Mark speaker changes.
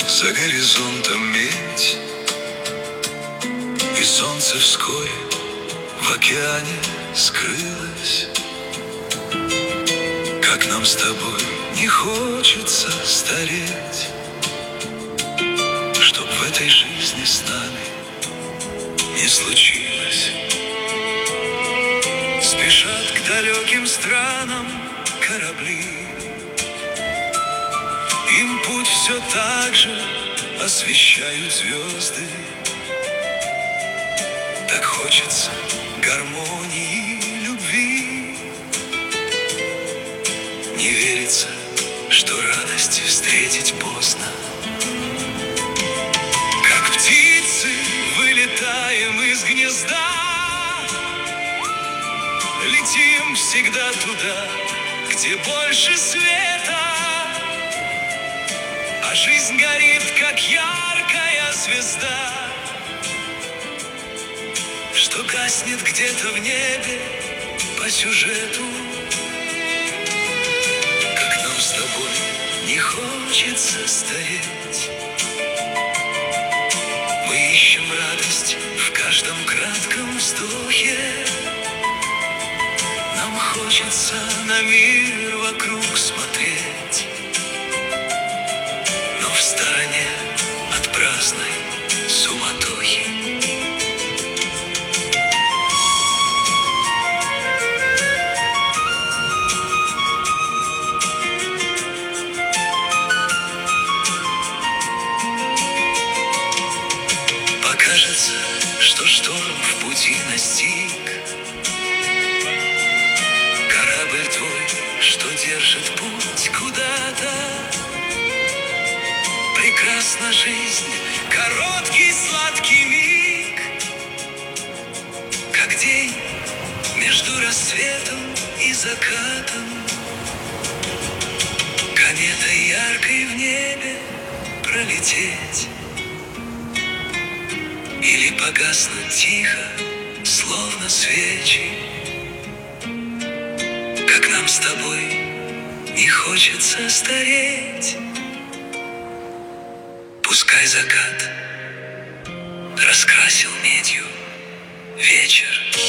Speaker 1: За горизонтом медь, и солнце вскоре в океане скрылось. Как нам с тобой не хочется стареть, чтоб в этой жизни с нами не случилось. Спешат к далеким странам корабли, им путь все так же освещают звезды. Так хочется гармонии, любви. Не верится, что радость встретить поздно. Как птицы вылетаем из гнезда, летим всегда туда, где больше света. А жизнь горит, как яркая звезда, что гаснет где-то в небе по сюжету. Как нам с тобой не хочется стареть. Мы ищем радость в каждом кратком вздохе. Нам хочется на мир вокруг смотреть, но в стороне от праздной суматохи. Покажется, что шторм в пути настиг. Корабль твой, что держит путь куда-то. Прекрасна жизнь, короткий сладкий миг, как день между рассветом и закатом. Кометой яркой в небе пролететь или погаснуть тихо, словно свечи. Как нам с тобой не хочется стареть. Пускай закат раскрасил медью вечер.